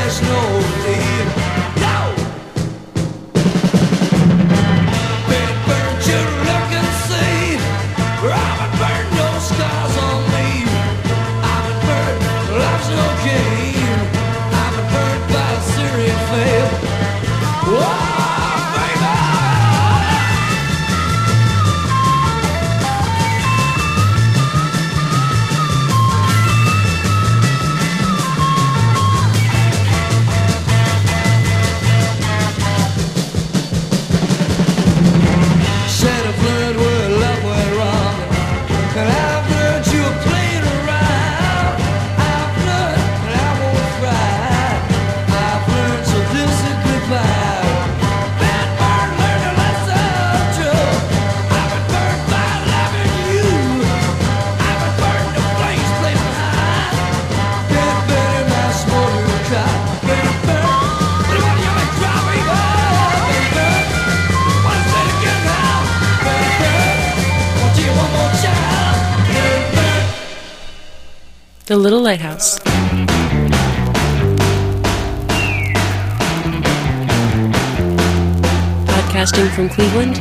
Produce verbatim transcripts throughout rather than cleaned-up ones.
there's no need. No! Baby, burn you look and see. I've burned no scars on me. I've been burned, life's no game. I've been burned by a Syrian fail. Whoa! The Little Lighthouse. Podcasting from Cleveland.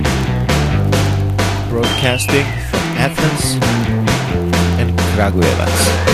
Broadcasting from Athens and Kragujevac.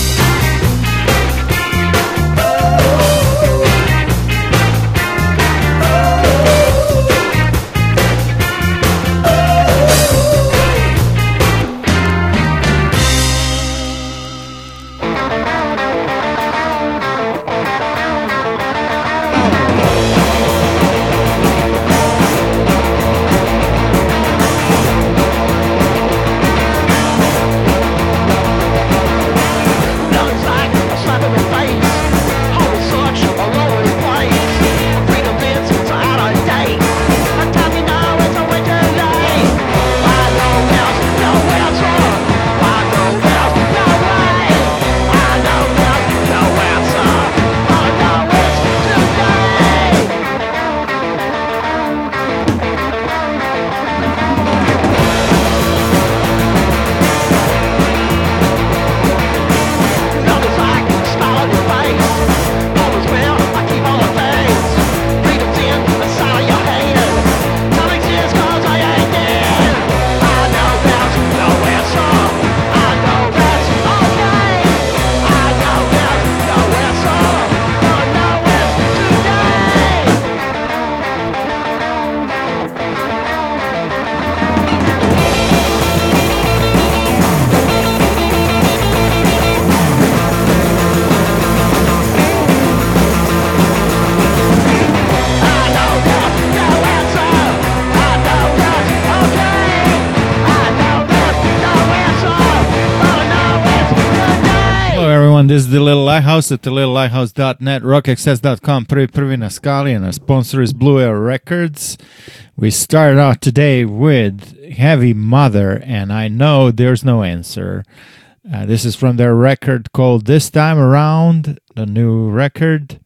This is The Little Lighthouse at the little lighthouse dot net, rock access dot com, prvi prvi na skali, and our sponsor is Blue Air Records. We started out today with Heavy Mother, and I Know There's No Answer. Uh, this is from their record called This Time Around, the new record.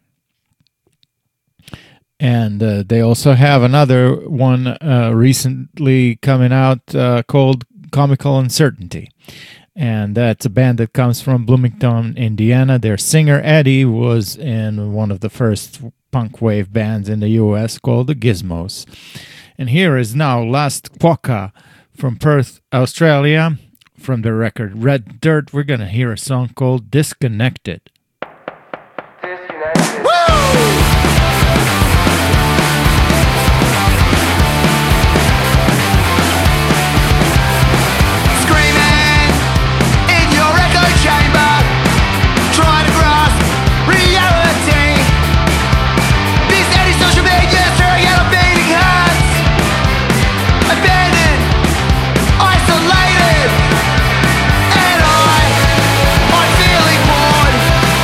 And uh, they also have another one uh, recently coming out uh, called Comical Uncertainty. And that's a band that comes from Bloomington, Indiana. Their singer, Eddie, was in one of the first punk wave bands in the U S called the Gizmos. And here is now Last Quokka from Perth, Australia. From the record Red Dirt, we're going to hear a song called Disconnected. Disconnected. Woo! Isolated, and I, I'm feeling bored.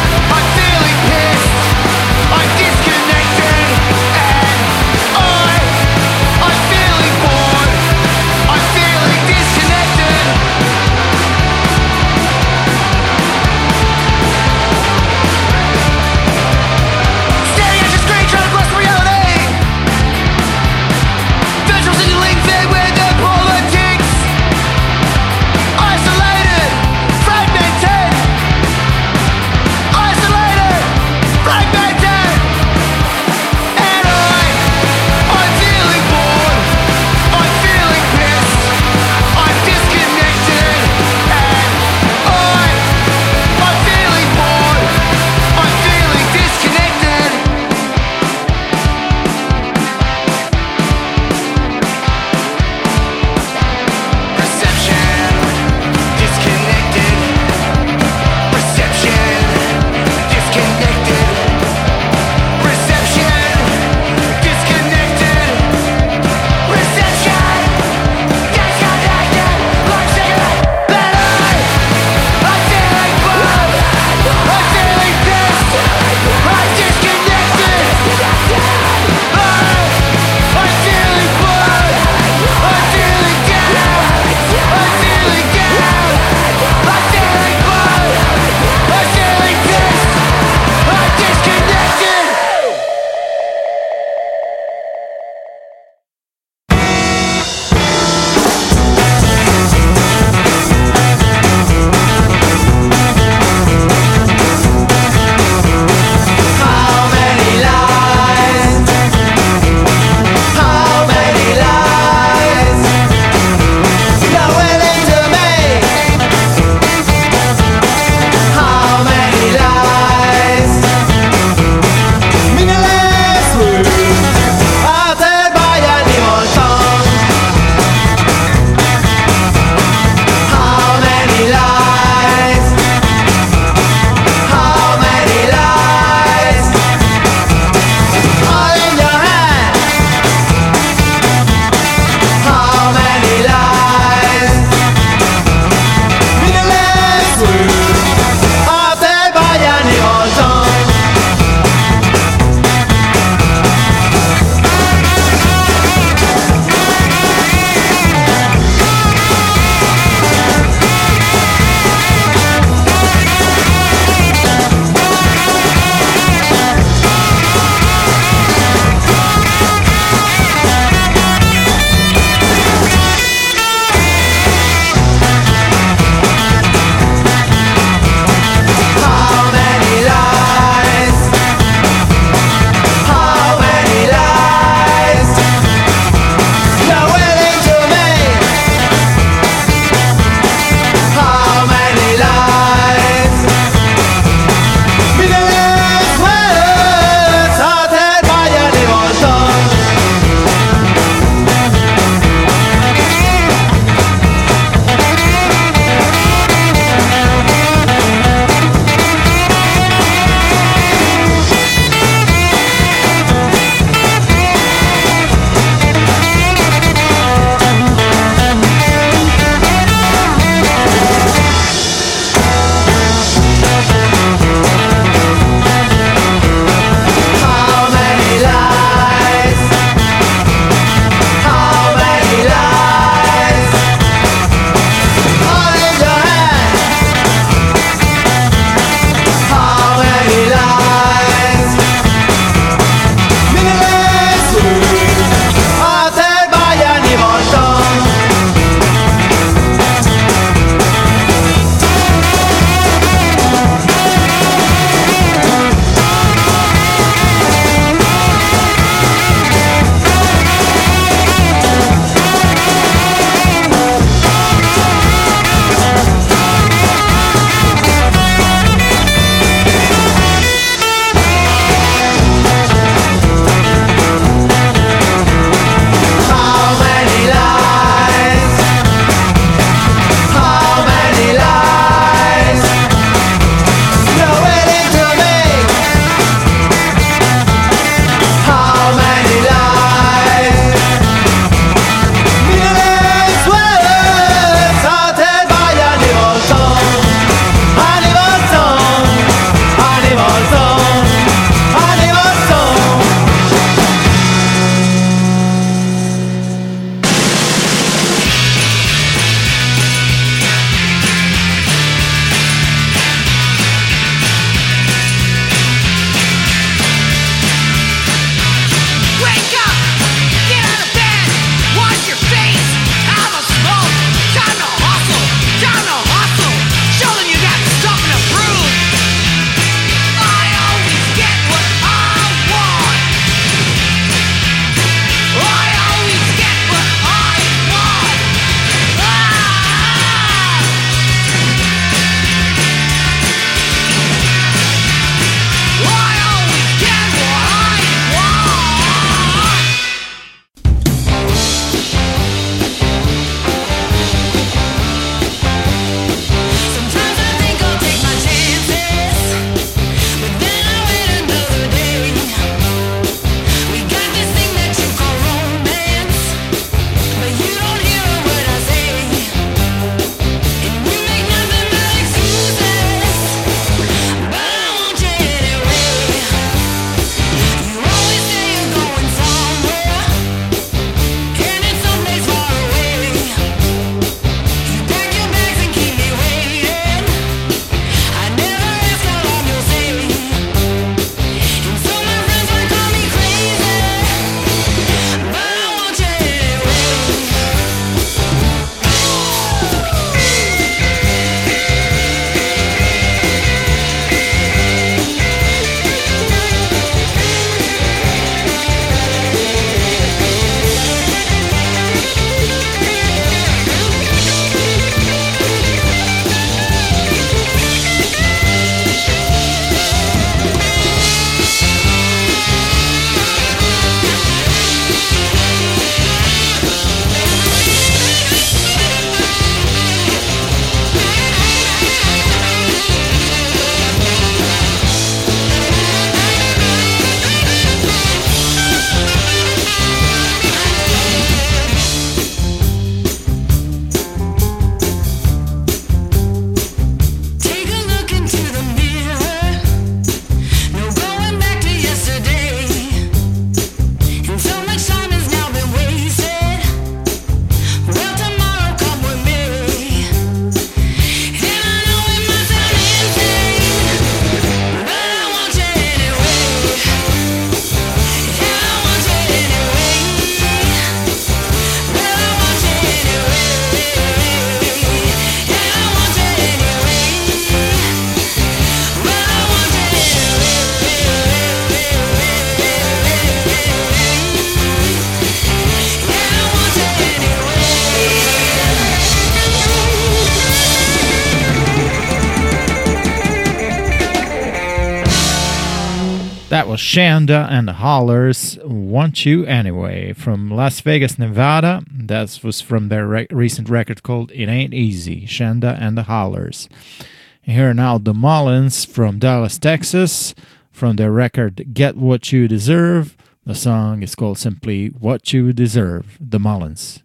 That was Shanda and the Hollers, Want You Anyway, from Las Vegas, Nevada. That was from their re- recent record called It Ain't Easy, Shanda and the Hollers. And here are now the Mullins from Dallas, Texas, from their record Get What You Deserve. The song is called simply What You Deserve, the Mullins.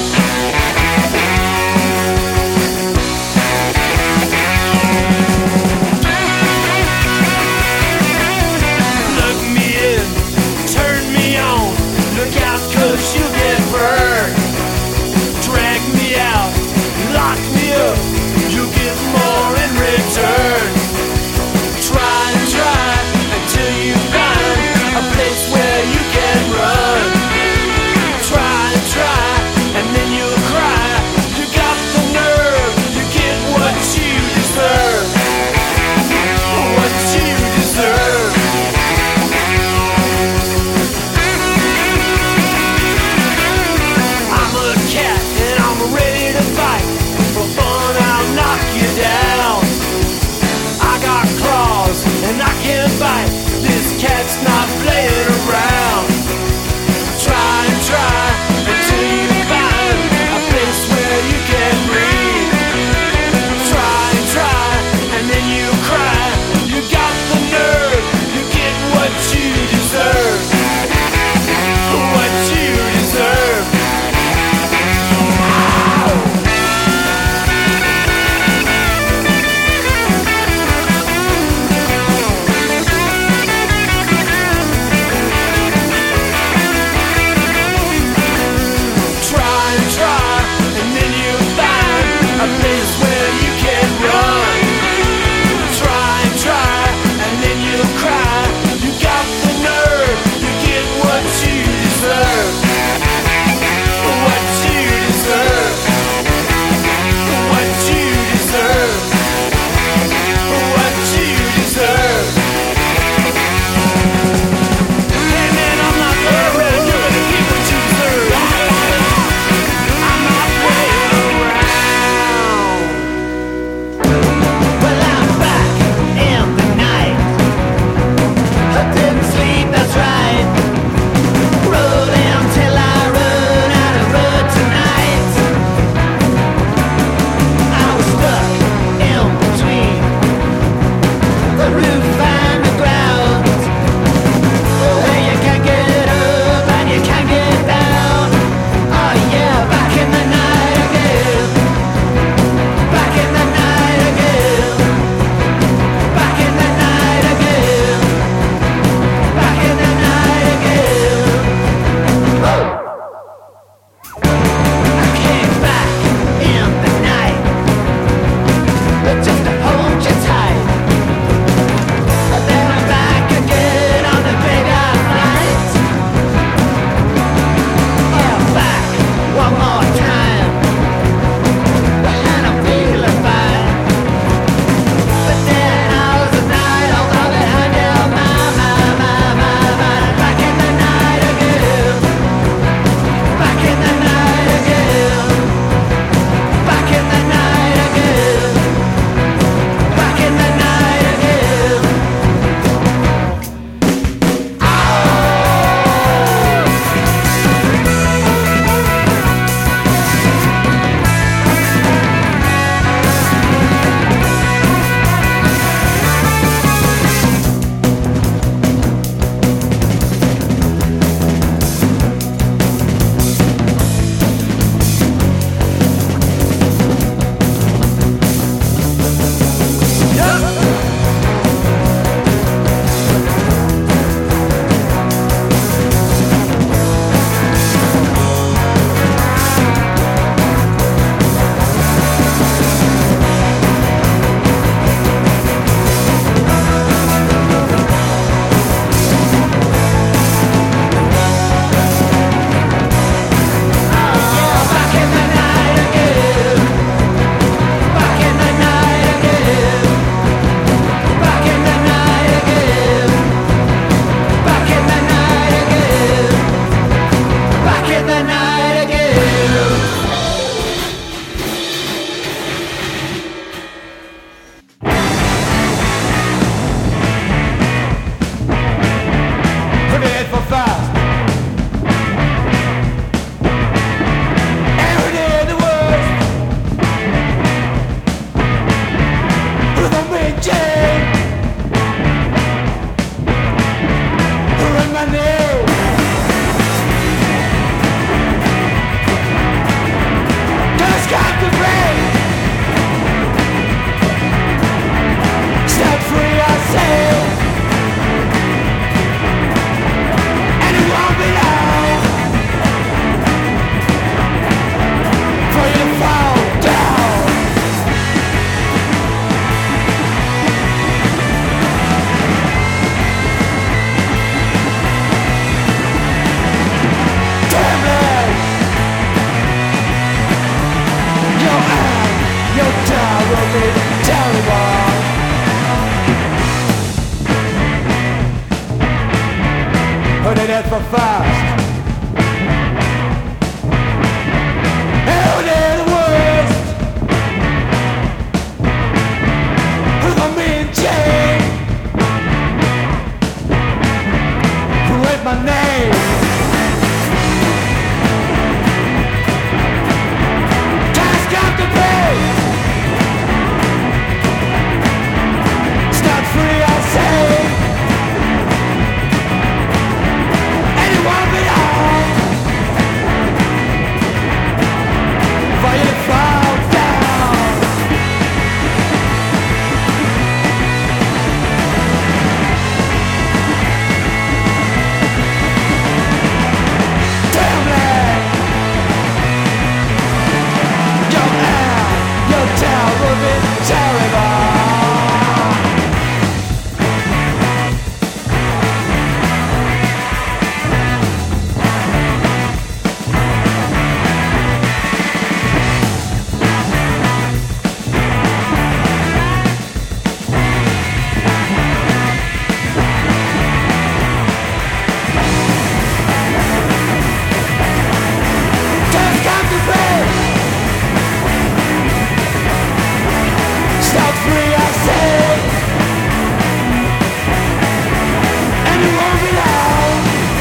Cause you get burned. Drag me out, lock me up, you get more in return. Try and try until you find a place where you can run. Try and try I knew. Cause got the break. Step free, I sail. And it won't be long for you to fall down. Damn it! Your eye, your time will be terrible. Put it in for fast. Who did the worst? Who's the mean chain? Who ate my name? Task got to pay. Start free, I say. Anyone be on for you to fall down. Damn it! Your air, your tail will be terrible. Just got to pay. Stop free, I say. And you won't be long.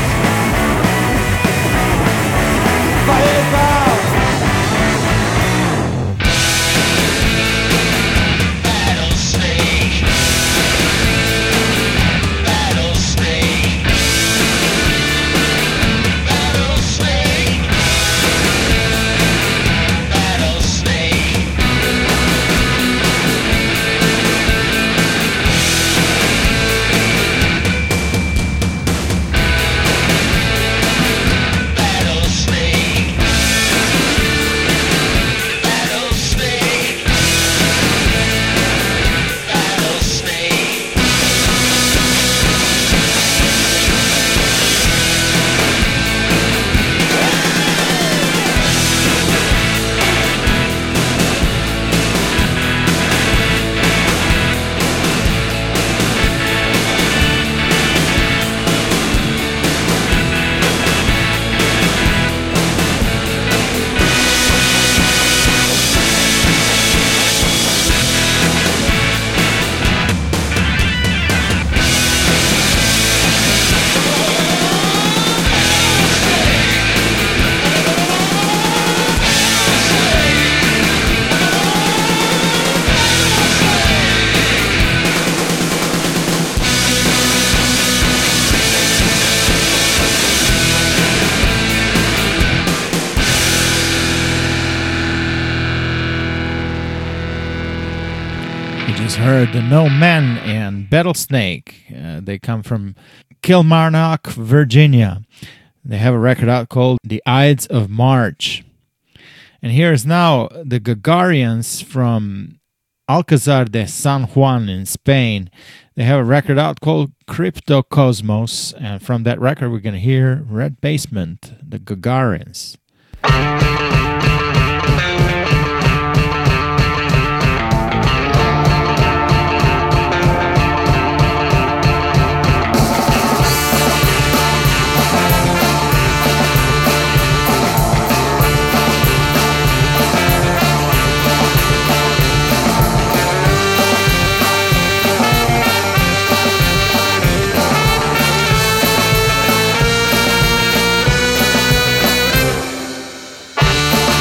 Fight it out. Battle snake. Battle snake. Battle snake. Battle snake. Battle snake. Battle snake. Battle snake. You just heard the No Men and Battlesnake. Uh, they come from Kilmarnock, Virginia. They have a record out called The Ides of March. And here's now the Gagarians from Alcázar de San Juan in Spain. They have a record out called Cryptocosmos. And from that record, we're going to hear Red Basement, the Gagarians. Thank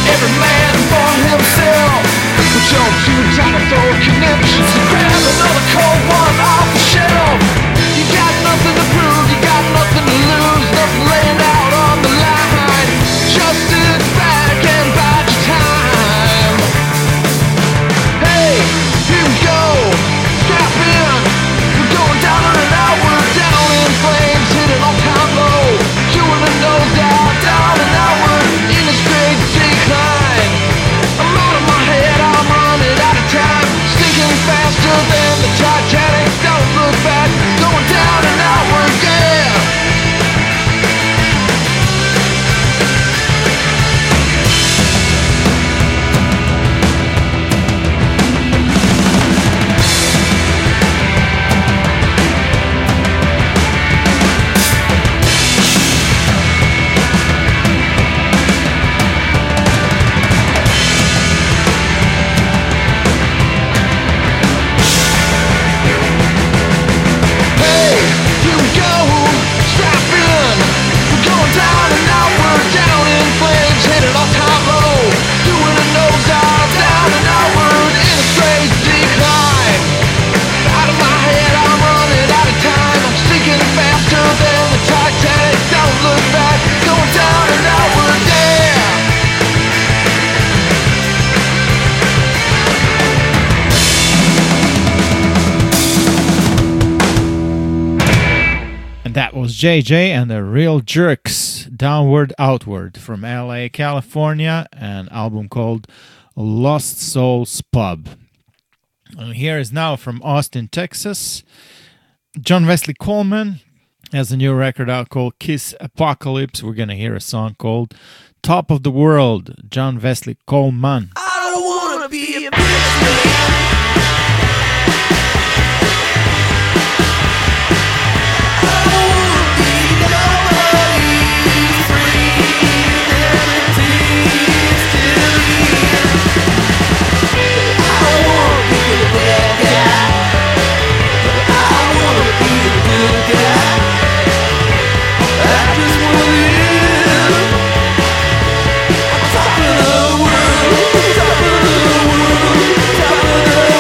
Every man for himself, but you're too tight for connections. So grab another cold one off the shelf. You got nothing to prove, you got nothing to lose, nothing laying out on the line. Just sit back and bide your time. Hey, here we go, strap in. We're going down on an outward, down in flames, hitting all time low. Doing a nose down, down and outward, in a straight decline. I'm out of my head, I'm running out of time. Sinking faster than the Titanic. Don't look back, going down and outward, yeah. Hey, here we go, strap in. We're going down and outward, down in flames, headed all time low. Doing a nose dive, down and outward, in a straight decline. Out of my head, I'm running out of time. I'm sinking faster than the Titanic. Don't look back, going down and outward, yeah. And that was J J and the Real Jerks, Downward Outward, from L A, California, an album called Lost Souls Pub. And here is now from Austin, Texas, John Wesley Coleman has a new record out called Kiss Apocalypse. We're going to hear a song called Top of the World, John Wesley Coleman. I don't wanna be a bitch, man. I don't wanna be nobody, free, empty, still here. I don't wanna be a bad guy, but I wanna be a good guy. I just wanna live on top of the world, top of the world, top of the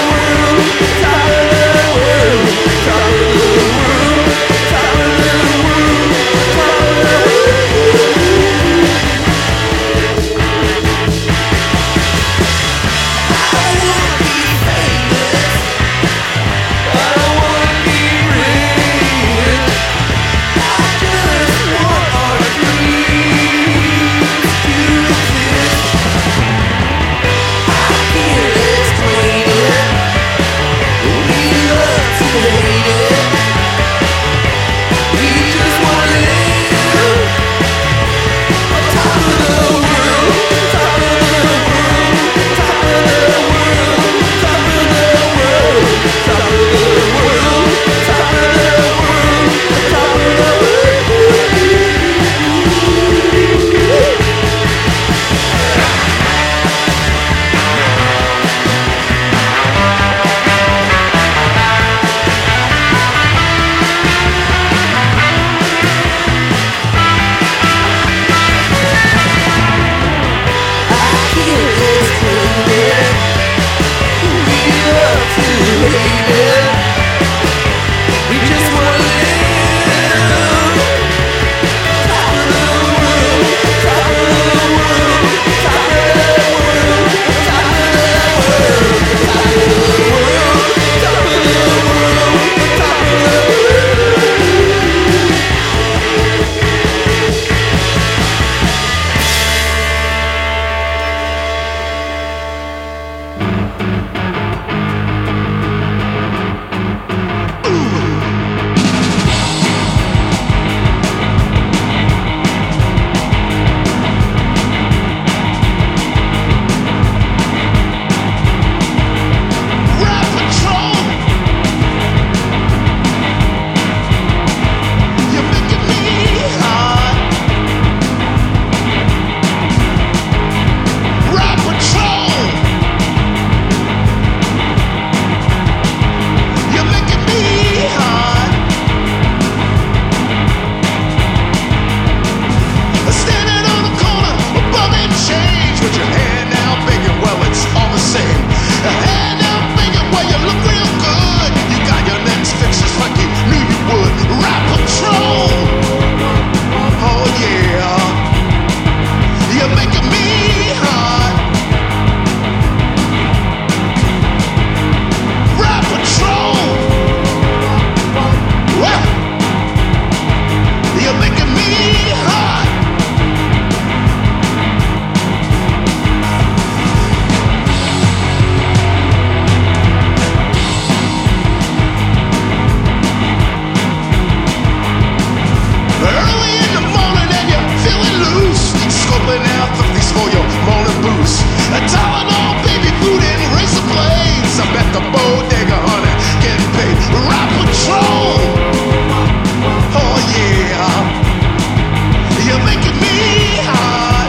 the bodega, honey, getting paid. Rap Patrol. Oh yeah, you're making me hot.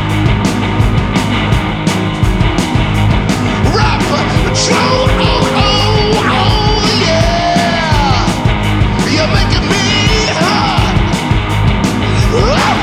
Rap Patrol. Oh oh oh yeah, you're making me hot. Rap.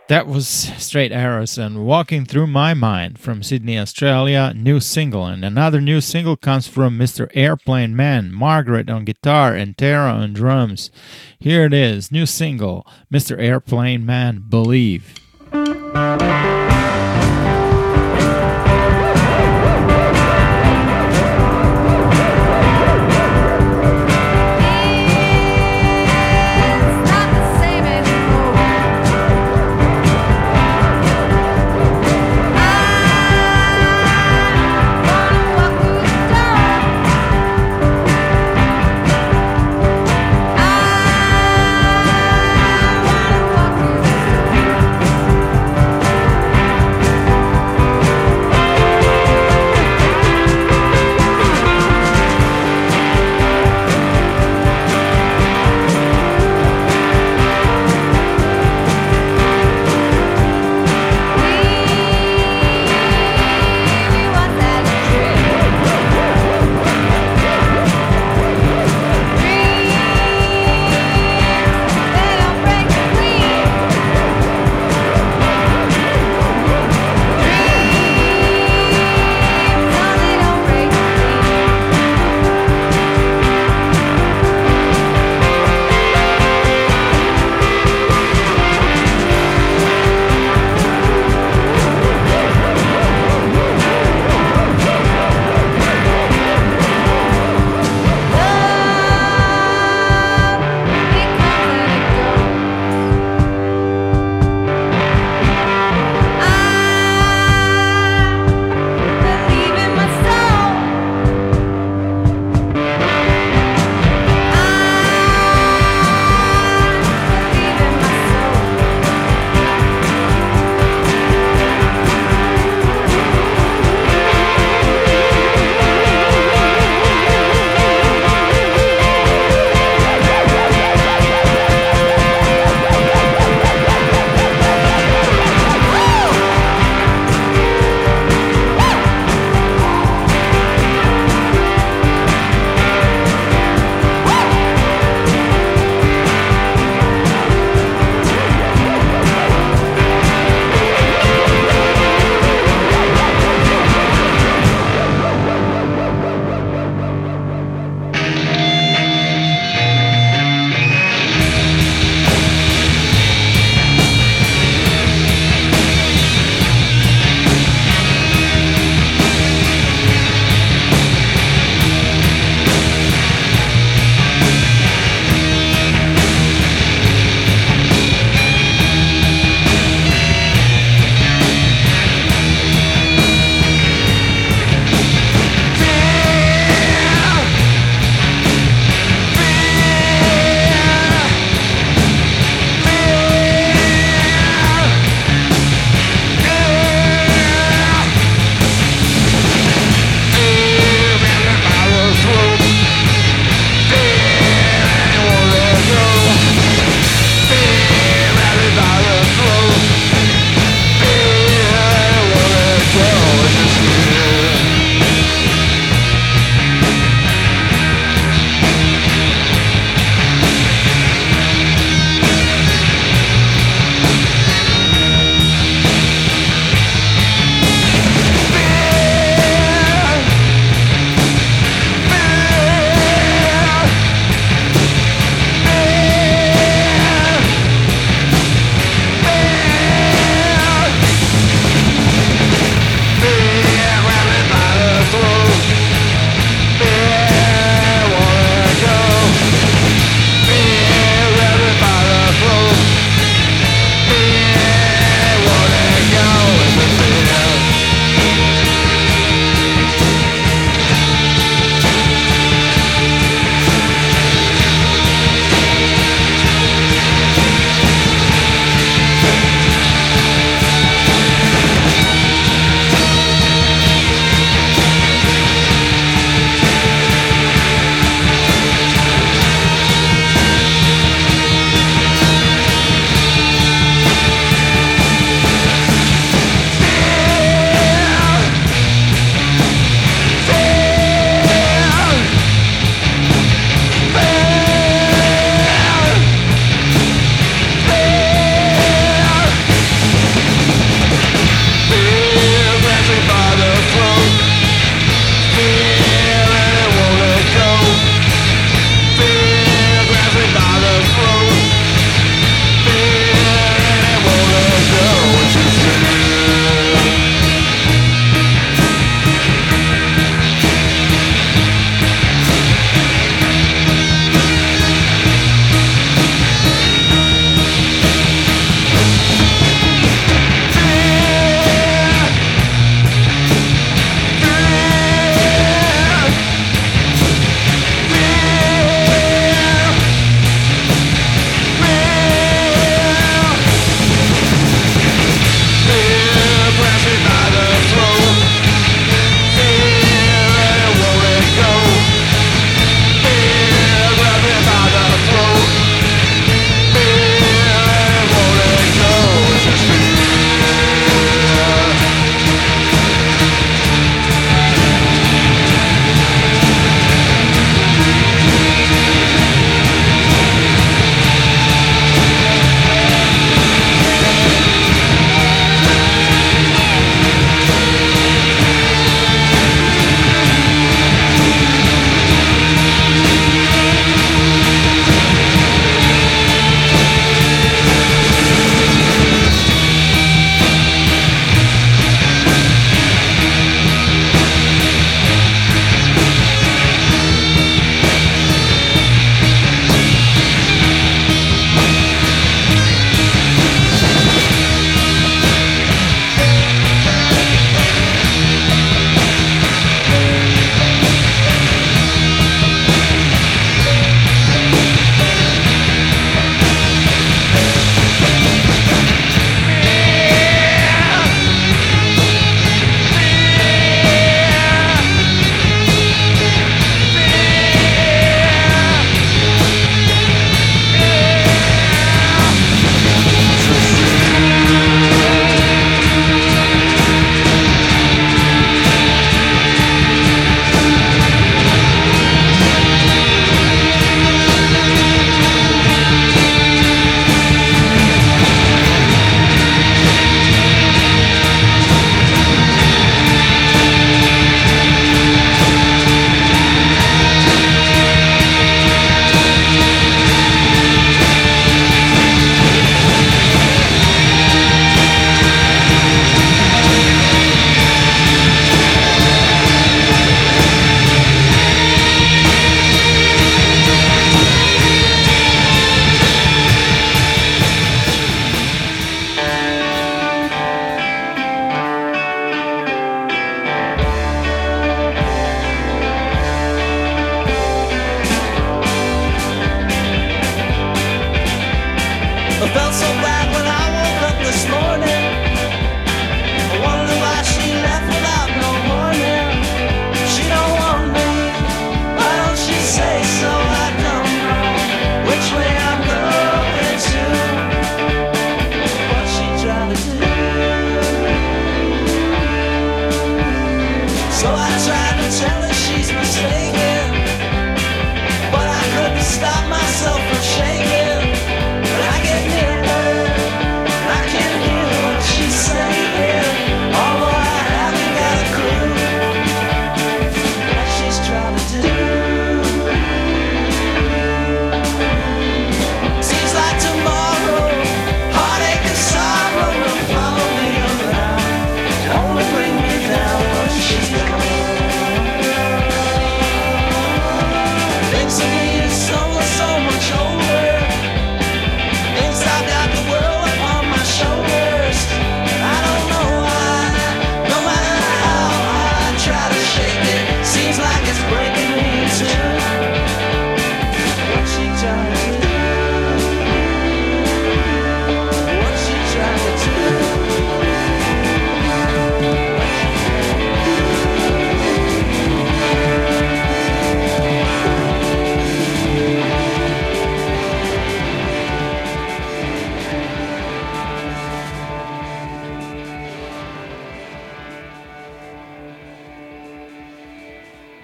That was Straight Arrows and Walking Through My Mind from Sydney, Australia, new single. And another new single comes from Mister Airplane Man, Margaret on guitar and Tara on drums. Here it is, new single, Mister Airplane Man, Believe. I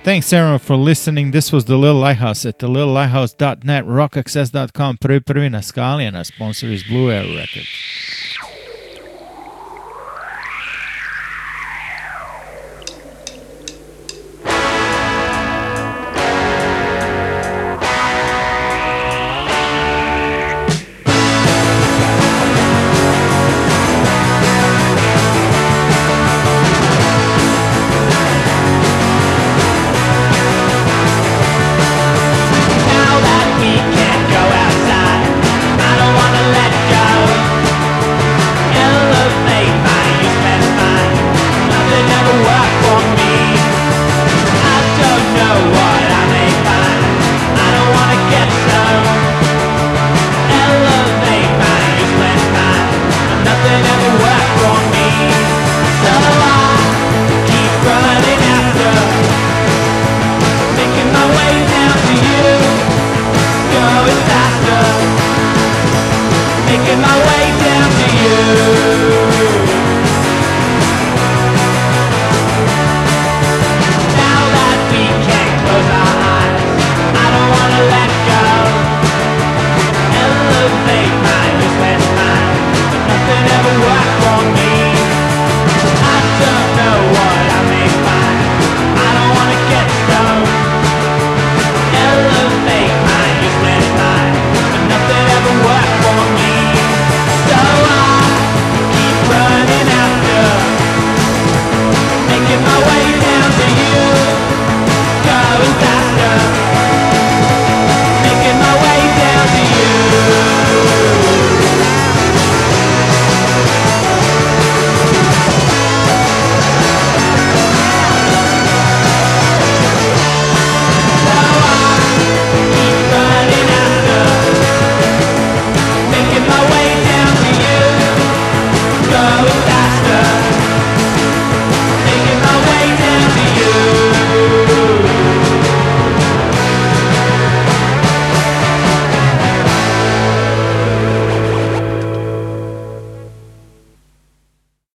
Thanks, everyone, for listening. This was The Little Lighthouse at the little lighthouse dot net, rock access dot com, prvi prvi na skali, and our sponsor is Blue Air Records.